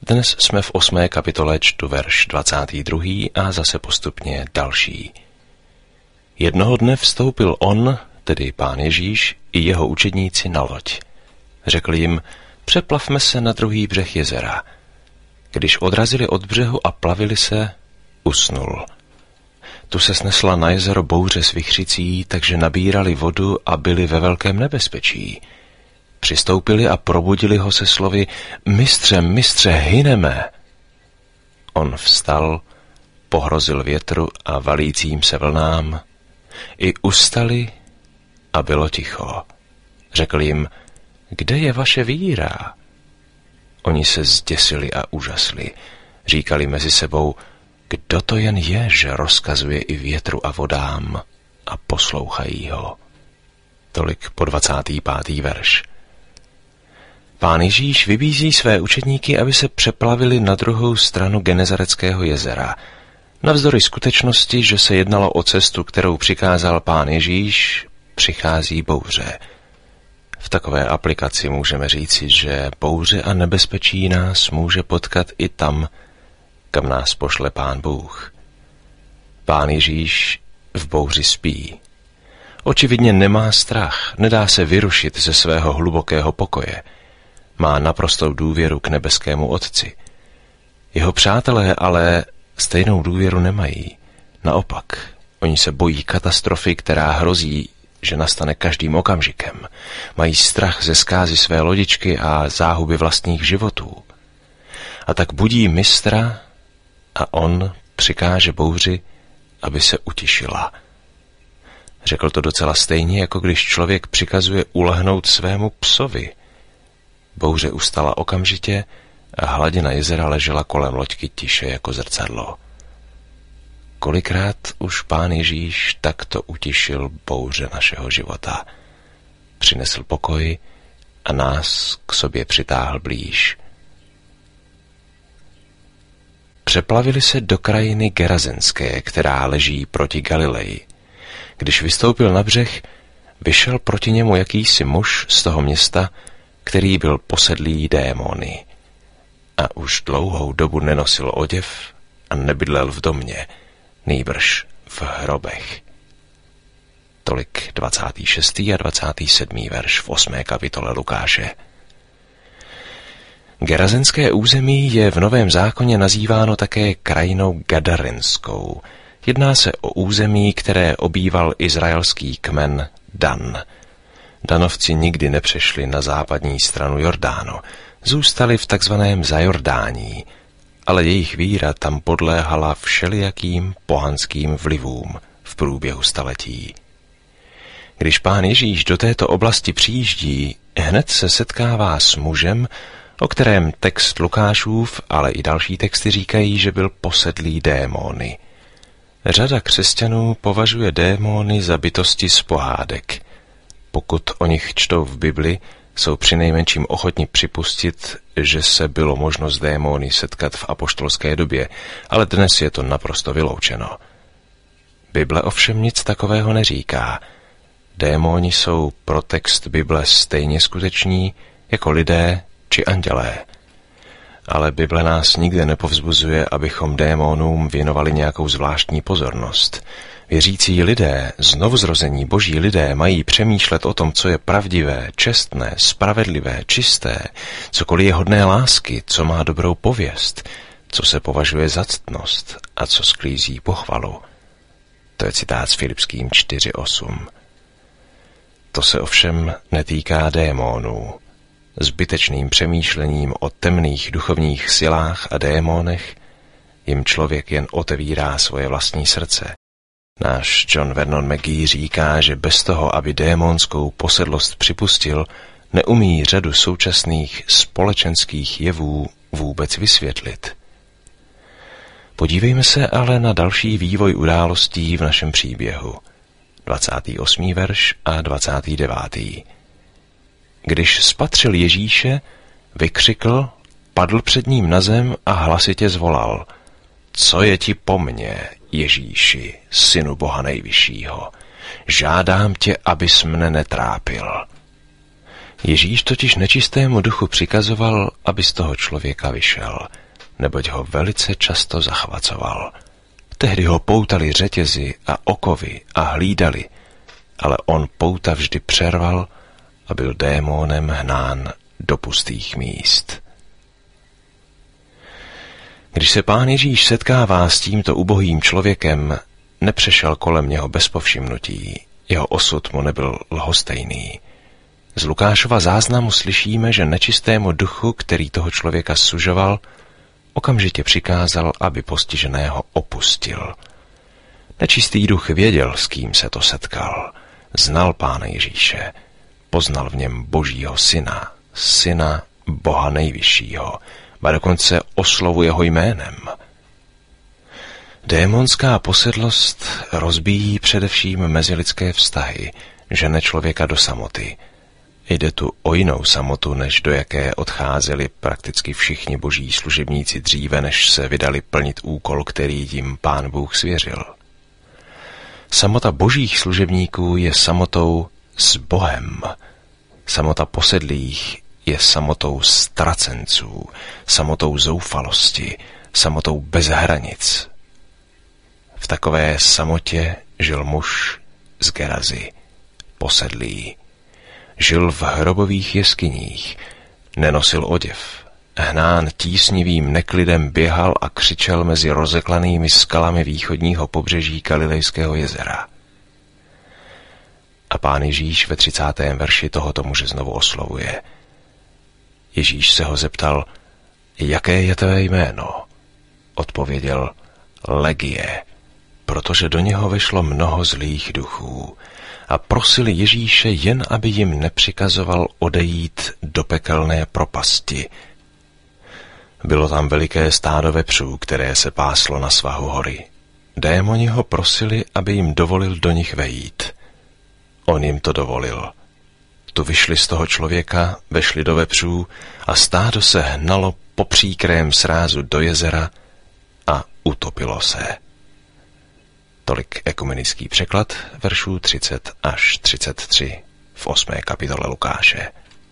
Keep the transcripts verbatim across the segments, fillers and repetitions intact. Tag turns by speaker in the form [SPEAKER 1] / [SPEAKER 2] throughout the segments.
[SPEAKER 1] Dnes jsme v osmé kapitole, čtu verš dvacátý druhý a zase postupně další. Jednoho dne vstoupil on, tedy Pán Ježíš, i jeho učedníci na loď. Řekl jim, přeplavme se na druhý břeh jezera. Když odrazili od břehu a plavili se, usnul. Tu se snesla na jezero bouře s vichřicí, takže nabírali vodu a byli ve velkém nebezpečí. Přistoupili a probudili ho se slovy, mistře, mistře, hyneme. On vstal, pohrozil větru a valícím se vlnám. I ustali a bylo ticho. Řekl jim, kde je vaše víra? Oni se zděsili a úžasli. Říkali mezi sebou, kdo to jen je, že rozkazuje i větru a vodám a poslouchají ho. Tolik po dvacátý pátý verš. Pán Ježíš vybízí své učedníky, aby se přeplavili na druhou stranu Genezareckého jezera. Navzdory skutečnosti, že se jednalo o cestu, kterou přikázal Pán Ježíš, přichází bouře. V takové aplikaci můžeme říci, že bouře a nebezpečí nás může potkat i tam, kam nás pošle Pán Bůh. Pán Ježíš v bouři spí. Očividně nemá strach, nedá se vyrušit ze svého hlubokého pokoje. Má naprostou důvěru k nebeskému Otci. Jeho přátelé ale stejnou důvěru nemají. Naopak, oni se bojí katastrofy, která hrozí, že nastane každým okamžikem. Mají strach ze zkázy své lodičky a záhuby vlastních životů. A tak budí mistra a on přikáže bouři, aby se utišila. Řekl to docela stejně, jako když člověk přikazuje ulehnout svému psovi. Bouře ustala okamžitě a hladina jezera ležela kolem loďky tiše jako zrcadlo. Kolikrát už Pán Ježíš takto utišil bouře našeho života. Přinesl pokoj a nás k sobě přitáhl blíž. Přeplavili se do krajiny Gerazenské, která leží proti Galileji. Když vystoupil na břeh, vyšel proti němu jakýsi muž z toho města, který byl posedlý démony. A už dlouhou dobu nenosil oděv a nebydlel v domě, nýbrž v hrobech. Tolik dvacátý šestý a dvacátý sedmý verš v osmé kapitole Lukáše. Gerazenské území je v Novém zákoně nazýváno také krajinou Gadarenskou. Jedná se o území, které obýval izraelský kmen Dan. Danovci nikdy nepřešli na západní stranu Jordánu, zůstali v takzvaném Zajordání, ale jejich víra tam podléhala všelijakým pohanským vlivům v průběhu staletí. Když Pán Ježíš do této oblasti přijíždí, hned se setkává s mužem, o kterém text Lukášův, ale i další texty říkají, že byl posedlý démony. Řada křesťanů považuje démony za bytosti z pohádek. Pokud o nich čtou v Bibli, jsou přinejmenším ochotni připustit, že se bylo možno s démony setkat v apoštolské době, ale dnes je to naprosto vyloučeno. Bible ovšem nic takového neříká. Démoni jsou pro text Bible stejně skuteční jako lidé či andělé. Ale Bible nás nikde nepovzbuzuje, abychom démonům věnovali nějakou zvláštní pozornost. Věřící lidé, znovuzrození boží lidé, mají přemýšlet o tom, co je pravdivé, čestné, spravedlivé, čisté, cokoliv je hodné lásky, co má dobrou pověst, co se považuje za ctnost a co sklízí pochvalu. To je citát z Filipským čtyři osm. To se ovšem netýká démonů. Zbytečným přemýšlením o temných duchovních silách a démonech jim člověk jen otevírá svoje vlastní srdce. Náš John Vernon McGee říká, že bez toho, aby démonskou posedlost připustil, neumí řadu současných společenských jevů vůbec vysvětlit. Podívejme se ale na další vývoj událostí v našem příběhu. dvacátý osmý verš a dvacátý devátý. Když spatřil Ježíše, vykřikl, padl před ním na zem a hlasitě zvolal: Co je ti po mně, Ježíši, synu Boha nejvyššího? Žádám tě, abys mne netrápil. Ježíš totiž nečistému duchu přikazoval, aby z toho člověka vyšel, neboť ho velice často zachvacoval. Tehdy ho poutali řetězy a okovy a hlídali, ale on pouta vždy přerval a byl démonem hnán do pustých míst. Když se Pán Ježíš setkává s tímto ubohým člověkem, nepřešel kolem něho bez povšimnutí, jeho osud mu nebyl lhostejný. Z Lukášova záznamu slyšíme, že nečistému duchu, který toho člověka sužoval, okamžitě přikázal, aby postiženého opustil. Nečistý duch věděl, s kým se to setkal. Znal Pána Ježíše, poznal v něm Božího syna, syna Boha nejvyššího, a dokonce oslovuje ho jménem. Démonská posedlost rozbíjí především mezilidské vztahy, žene člověka do samoty. Jde tu o jinou samotu, než do jaké odcházeli prakticky všichni boží služebníci dříve, než se vydali plnit úkol, který jim Pán Bůh svěřil. Samota božích služebníků je samotou s Bohem. Samota posedlých je samotou ztracenců, samotou zoufalosti, samotou bez hranic. V takové samotě žil muž z Gerazy, posedlý. Žil v hrobových jeskyních, nenosil oděv, hnán tísnivým neklidem běhal a křičel mezi rozeklanými skalami východního pobřeží Galilejského jezera. A Pán Ježíš ve třicátém verši tohoto muže znovu oslovuje. Ježíš se ho zeptal, jaké je tvé jméno? Odpověděl, Legie, protože do něho vešlo mnoho zlých duchů a prosili Ježíše jen, aby jim nepřikazoval odejít do pekelné propasti. Bylo tam veliké stádo vepřů, které se páslo na svahu hory. Démoni ho prosili, aby jim dovolil do nich vejít. On jim to dovolil. Tu vyšli z toho člověka, vešli do vepřů a stádo se hnalo po příkrém srázu do jezera a utopilo se. Tolik ekumenický překlad veršů třicet až třicet tři v osmé kapitole Lukáše.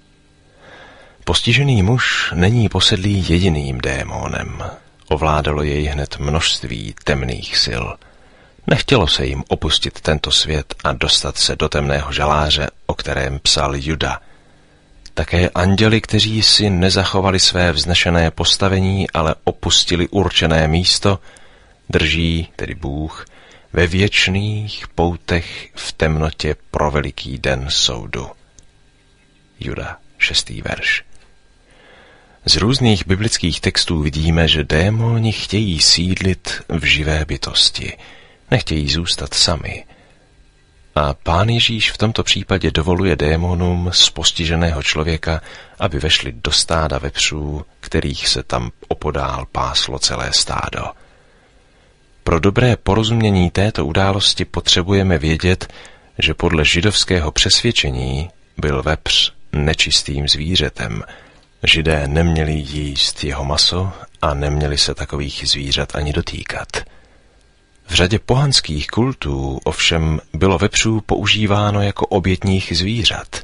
[SPEAKER 1] Postižený muž není posedlý jediným démonem. Ovládalo jej hned množství temných sil. Nechtělo se jim opustit tento svět a dostat se do temného žaláře, o kterém psal Juda. Také anděli, kteří si nezachovali své vznešené postavení, ale opustili určené místo, drží, tedy Bůh, ve věčných poutech v temnotě pro veliký den soudu. Juda, šestý verš. Z různých biblických textů vidíme, že démoni chtějí sídlit v živé bytosti, nechtějí zůstat sami. A Pán Ježíš v tomto případě dovoluje démonům z postiženého člověka, aby vešli do stáda vepřů, kterých se tam opodál páslo celé stádo. Pro dobré porozumění této události potřebujeme vědět, že podle židovského přesvědčení byl vepř nečistým zvířetem. Židé neměli jíst jeho maso a neměli se takových zvířat ani dotýkat. V řadě pohanských kultů ovšem bylo vepřů používáno jako obětních zvířat.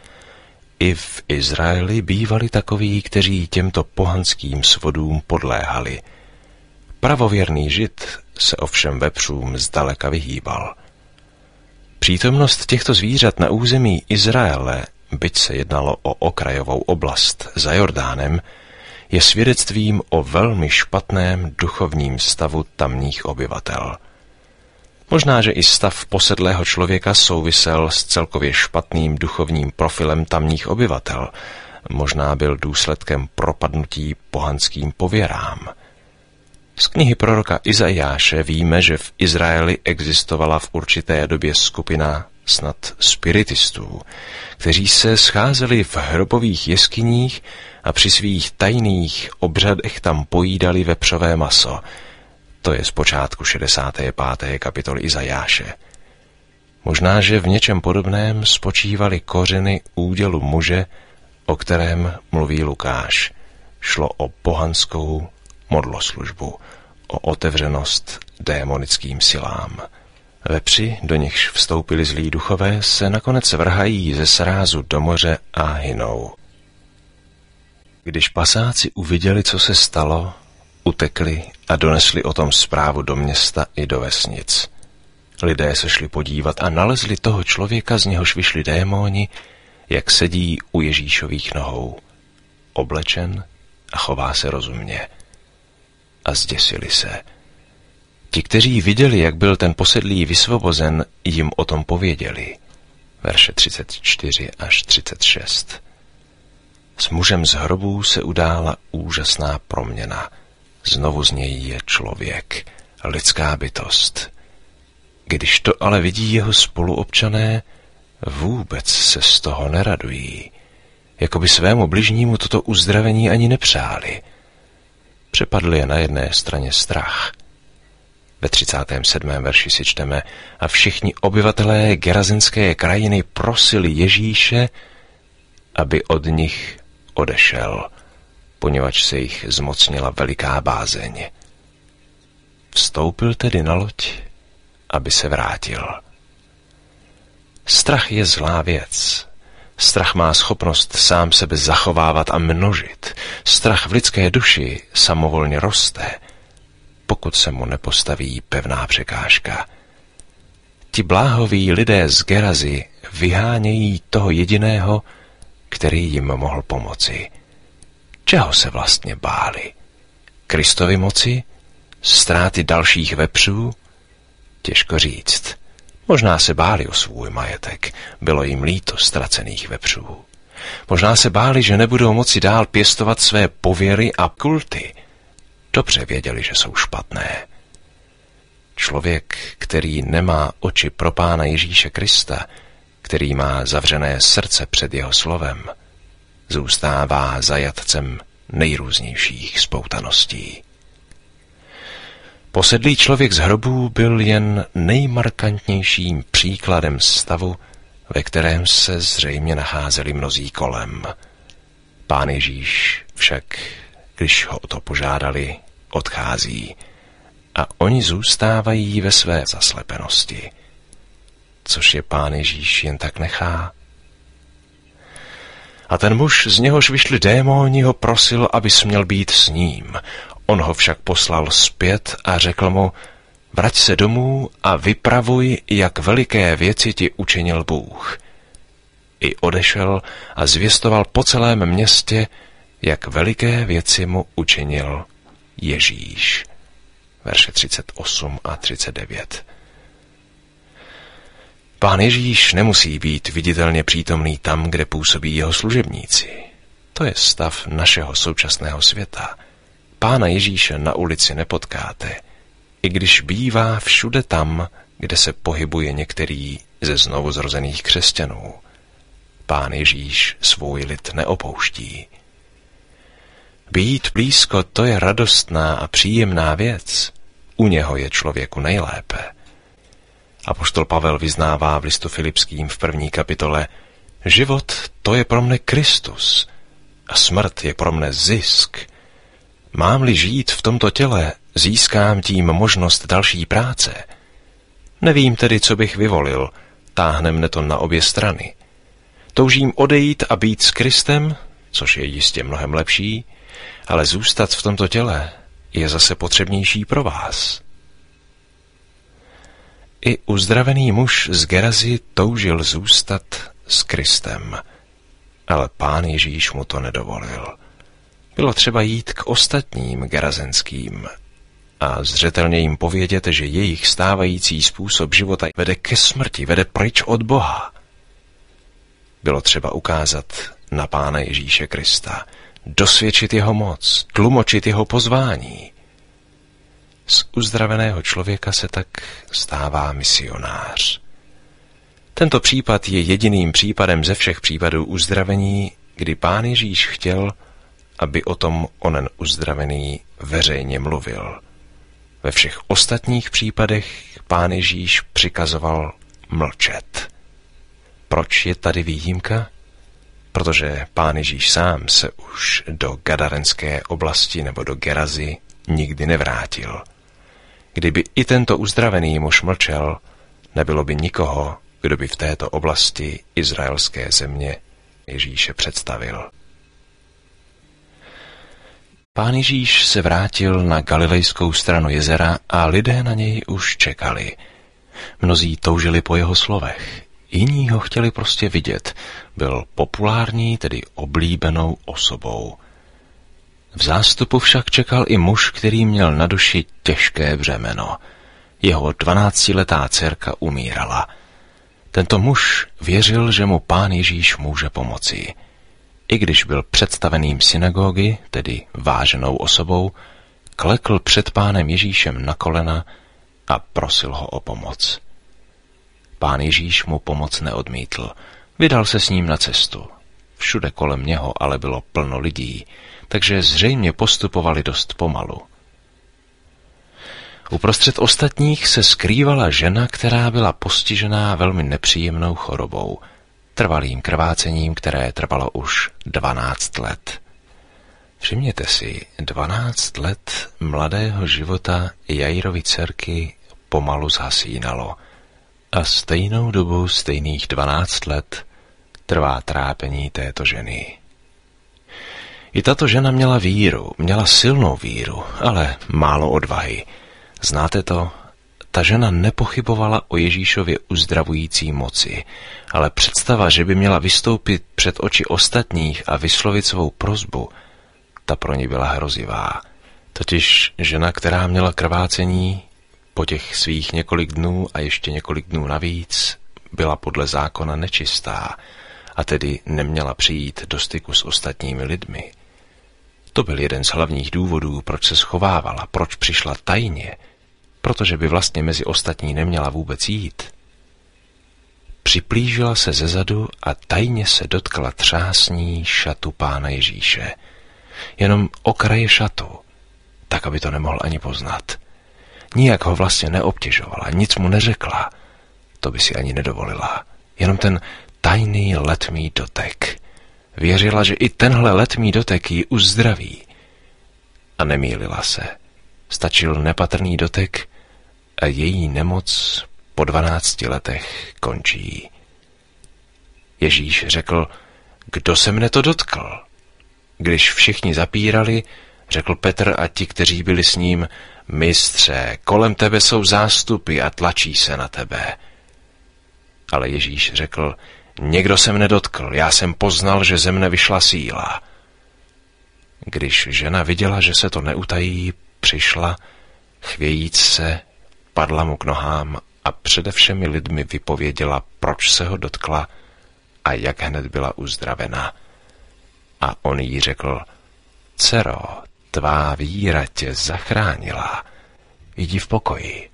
[SPEAKER 1] I v Izraeli bývali takoví, kteří těmto pohanským svodům podléhali. Pravověrný Žid se ovšem vepřům zdaleka vyhýbal. Přítomnost těchto zvířat na území Izraele, byť se jednalo o okrajovou oblast za Jordánem, je svědectvím o velmi špatném duchovním stavu tamních obyvatel. Možná, že i stav posedlého člověka souvisel s celkově špatným duchovním profilem tamních obyvatel. Možná byl důsledkem propadnutí pohanským pověrám. Z knihy proroka Izajáše víme, že v Izraeli existovala v určité době skupina snad spiritistů, kteří se scházeli v hrobových jeskyních a při svých tajných obřadech tam pojídali vepřové maso. To je z počátku šedesáté páté kapitoly Izajáše. Možná, že v něčem podobném spočívaly kořeny údělu muže, o kterém mluví Lukáš. Šlo o pohanskou modloslužbu, o otevřenost démonickým silám. Vepři, do nichž vstoupili zlí duchové, se nakonec vrhají ze srázu do moře a hynou. Když pasáci uviděli, co se stalo, utekli a donesli o tom zprávu do města i do vesnic. Lidé se šli podívat a nalezli toho člověka, z něhož vyšli démoni, jak sedí u Ježíšových nohou, oblečen a chová se rozumně. A zděsili se. Ti, kteří viděli, jak byl ten posedlý vysvobozen, jim o tom pověděli. Verše třicet čtyři až třicet šest. S mužem z hrobů se udála úžasná proměna. Znovu z něj je člověk, lidská bytost. Když to ale vidí jeho spoluobčané, vůbec se z toho neradují. Jakoby svému bližnímu toto uzdravení ani nepřáli. Přepadl je na jedné straně strach. Ve třicátém sedmém verši si čteme: a všichni obyvatelé Gerazinské krajiny prosili Ježíše, aby od nich odešel, poněvadž se jich zmocnila veliká bázeň. Vstoupil tedy na loď, aby se vrátil. Strach je zlá věc. Strach má schopnost sám sebe zachovávat a množit. Strach v lidské duši samovolně roste, pokud se mu nepostaví pevná překážka. Ti bláhoví lidé z Gerazy vyhánějí toho jediného, který jim mohl pomoci. Čeho se vlastně báli? Kristovy moci? Ztráty dalších vepřů? Těžko říct. Možná se báli o svůj majetek, bylo jim líto ztracených vepřů. Možná se báli, že nebudou moci dál pěstovat své pověry a kulty. Dobře věděli, že jsou špatné. Člověk, který nemá oči pro Pána Ježíše Krista, který má zavřené srdce před jeho slovem, zůstává zajatcem nejrůznějších spoutaností. Posedlý člověk z hrobů byl jen nejmarkantnějším příkladem stavu, ve kterém se zřejmě nacházeli mnozí kolem. Pán Ježíš však, když ho o to požádali, odchází a oni zůstávají ve své zaslepenosti. Což je Pán Ježíš jen tak nechá. A ten muž, z něhož vyšli démoni, ho prosil, aby směl být s ním. On ho však poslal zpět a řekl mu: vrať se domů a vypravuj, jak veliké věci ti učinil Bůh. I odešel a zvěstoval po celém městě, jak veliké věci mu učinil Ježíš. Verše třicet osm a třicet devět. Pán Ježíš nemusí být viditelně přítomný tam, kde působí jeho služebníci. To je stav našeho současného světa. Pána Ježíše na ulici nepotkáte, i když bývá všude tam, kde se pohybuje některý ze znovuzrozených křesťanů. Pán Ježíš svůj lid neopouští. Být blízko, to je radostná a příjemná věc. U něho je člověku nejlépe. Apoštol Pavel vyznává v listu Filipským v první kapitole: život, to je pro mne Kristus a smrt je pro mne zisk. Mám-li žít v tomto těle, získám tím možnost další práce. Nevím tedy, co bych vyvolil, táhne mne to na obě strany. Toužím odejít a být s Kristem, což je jistě mnohem lepší, ale zůstat v tomto těle je zase potřebnější pro vás. I uzdravený muž z Gerazy toužil zůstat s Kristem, ale Pán Ježíš mu to nedovolil. Bylo třeba jít k ostatním gerazenským a zřetelně jim povědět, že jejich stávající způsob života vede ke smrti, vede pryč od Boha. Bylo třeba ukázat na Pána Ježíše Krista, dosvědčit jeho moc, tlumočit jeho pozvání. Z uzdraveného člověka se tak stává misionář. Tento případ je jediným případem ze všech případů uzdravení, kdy Pán Ježíš chtěl, aby o tom onen uzdravený veřejně mluvil. Ve všech ostatních případech Pán Ježíš přikazoval mlčet. Proč je tady výjimka? Protože Pán Ježíš sám se už do Gadarenské oblasti nebo do Gerazy nikdy nevrátil. Kdyby i tento uzdravený muž mlčel, Nebylo by nikoho, kdo by v této oblasti izraelské země Ježíše představil. Pán Ježíš se vrátil na galilejskou stranu jezera a lidé na něj už čekali. Mnozí toužili po jeho slovech, jiní ho chtěli prostě vidět. Byl populární, tedy oblíbenou osobou. V zástupu však čekal i muž, který měl na duši těžké břemeno. Jeho dvanáctiletá dcerka umírala. Tento muž věřil, že mu Pán Ježíš může pomoci. I když byl představeným synagogy, tedy váženou osobou, klekl před Pánem Ježíšem na kolena a prosil ho o pomoc. Pán Ježíš mu pomoc neodmítl. Vydal se s ním na cestu. Všude kolem něho ale bylo plno lidí, takže zřejmě postupovali dost pomalu. Uprostřed ostatních se skrývala žena, která byla postižená velmi nepříjemnou chorobou, trvalým krvácením, které trvalo už dvanáct let. Všimněte si, dvanáct let mladého života Jairovy dcerky pomalu zhasínalo a stejnou dobu, stejných dvanáct let, trvá trápení této ženy. I tato žena měla víru, měla silnou víru, ale málo odvahy. Znáte to? Ta žena nepochybovala o Ježíšově uzdravující moci, ale představa, že by měla vystoupit před oči ostatních a vyslovit svou prosbu, ta pro ní byla hrozivá. Totiž žena, která měla krvácení, po těch svých několik dnů a ještě několik dnů navíc, byla podle zákona nečistá a tedy neměla přijít do styku s ostatními lidmi. To byl jeden z hlavních důvodů, proč se schovávala, proč přišla tajně, protože by vlastně mezi ostatní neměla vůbec jít. Připlížila se zezadu a tajně se dotkla třásní šatu Pána Ježíše. Jenom okraje šatu, tak aby to nemohl ani poznat. Nijak ho vlastně neobtěžovala, nic mu neřekla. To by si ani nedovolila. Jenom ten tajný letmý dotek. Věřila, že i tenhle letmý dotek ji uzdraví. A nemýlila se. Stačil nepatrný dotek a její nemoc po dvanácti letech končí. Ježíš řekl, kdo se mne to dotkl? Když všichni zapírali, řekl Petr a ti, kteří byli s ním, mistře, kolem tebe jsou zástupy a tlačí se na tebe. Ale Ježíš řekl, někdo se mne dotkl, já jsem poznal, že ze mne vyšla síla. Když žena viděla, že se to neutají, přišla, chvějíc se, padla mu k nohám a přede všemi lidmi vypověděla, proč se ho dotkla a jak hned byla uzdravena. A on jí řekl, dcero, tvá víra tě zachránila, jdi v pokoji.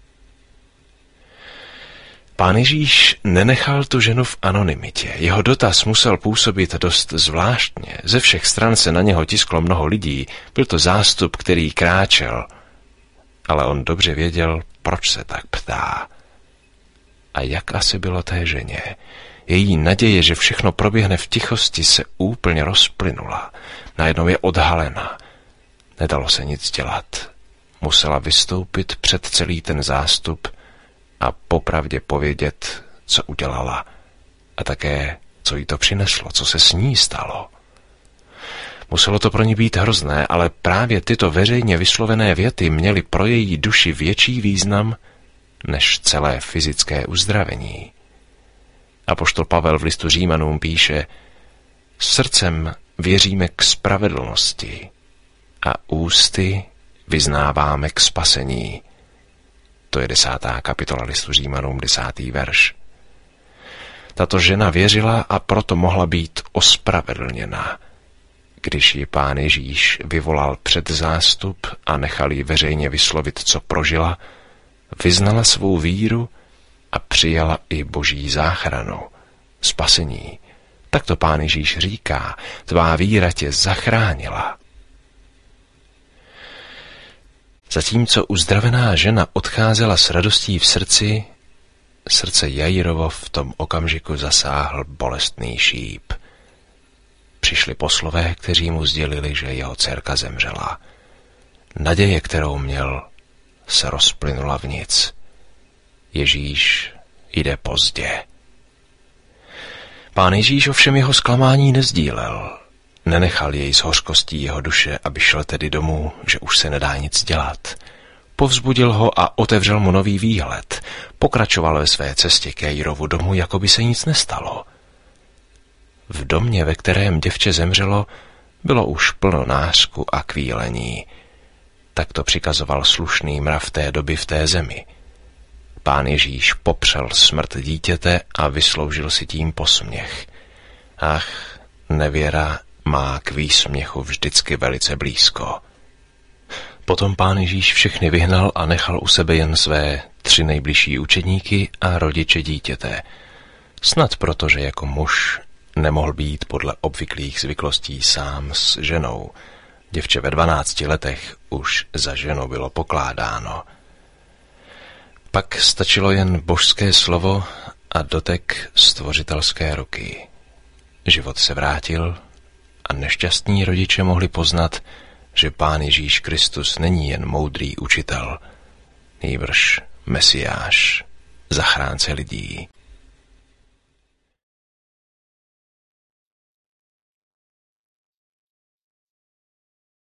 [SPEAKER 1] Pán Ježíš nenechal tu ženu v anonymitě. Jeho dotaz musel působit dost zvláštně. Ze všech stran se na něho tisklo mnoho lidí. Byl to zástup, který kráčel. Ale on dobře věděl, proč se tak ptá. A jak asi bylo té ženě? Její naděje, že všechno proběhne v tichosti, se úplně rozplynula. Najednou je odhalena. Nedalo se nic dělat. Musela vystoupit před celý ten zástup a popravdě povědět, co udělala a také, co jí to přineslo, co se s ní stalo. Muselo to pro ní být hrozné, ale právě tyto veřejně vyslovené věty měly pro její duši větší význam než celé fyzické uzdravení. Apoštol Pavel v listu Římanům píše, srdcem věříme k spravedlnosti a ústy vyznáváme k spasení. To je desátá kapitola listu Římanům, desátý verš. Tato žena věřila a proto mohla být ospravedlněna. Když ji Pán Ježíš vyvolal před zástup a nechal ji veřejně vyslovit, co prožila, vyznala svou víru a přijala i Boží záchranu, spasení. Tak to Pán Ježíš říká, tvá víra tě zachránila. Zatímco uzdravená žena odcházela s radostí v srdci, srdce Jairovo v tom okamžiku zasáhl bolestný šíp. Přišli poslové, kteří mu sdělili, že jeho dcerka zemřela. Naděje, kterou měl, se rozplynula v nic. Ježíš jde pozdě. Pán Ježíš ovšem jeho zklamání nezdílel. Nenechal jej s hořkostí jeho duše, aby šel tedy domů, že už se nedá nic dělat. Povzbudil ho a otevřel mu nový výhled. Pokračoval ve své cestě k Jairovu domu, jako by se nic nestalo. V domě, ve kterém děvče zemřelo, bylo už plno nářku a kvílení. Tak to přikazoval slušný mrav té doby v té zemi. Pán Ježíš popřel smrt dítěte a vysloužil si tím posměch. Ach, nevěra má k výsměchu vždycky velice blízko. Potom Pán Ježíš všechny vyhnal a nechal u sebe jen své tři nejbližší učedníky a rodiče dítěte. Snad proto, že jako muž nemohl být podle obvyklých zvyklostí sám s ženou. Děvče ve dvanácti letech už za ženu bylo pokládáno. Pak stačilo jen božské slovo a dotek stvořitelské ruky. Život se vrátil a nešťastní rodiče mohli poznat, že Pán Ježíš Kristus není jen moudrý učitel, nýbrž Mesiáš, zachránce lidí.